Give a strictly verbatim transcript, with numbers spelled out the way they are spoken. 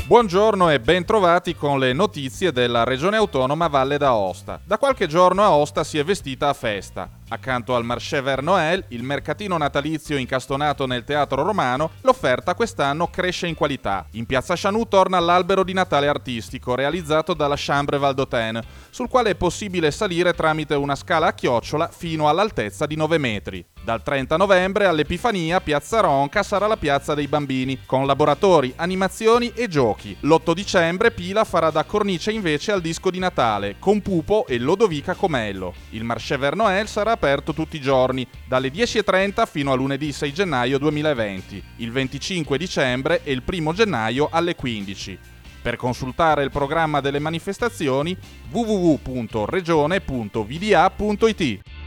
Buongiorno e ben trovati con le notizie della Regione Autonoma Valle d'Aosta. Da qualche giorno Aosta si è vestita a festa. Accanto al Marché Vert Noël, il mercatino natalizio incastonato nel Teatro Romano, l'offerta quest'anno cresce in qualità. In Piazza Chanù torna l'albero di Natale artistico realizzato dalla Chambre Valdôtaine, sul quale è possibile salire tramite una scala a chiocciola fino all'altezza di nove metri. Dal trenta novembre all'Epifania, Piazza Ronca sarà la piazza dei bambini, con laboratori, animazioni e giochi. L'otto dicembre Pila farà da cornice invece al disco di Natale, con Pupo e Lodovica Comello. Il Marché Vert Noël sarà aperto tutti i giorni, dalle dieci e trenta fino a lunedì sei gennaio duemilaventi, il venticinque dicembre e il primo gennaio alle quindici. Per consultare il programma delle manifestazioni w w w punto regione punto v d a punto i t.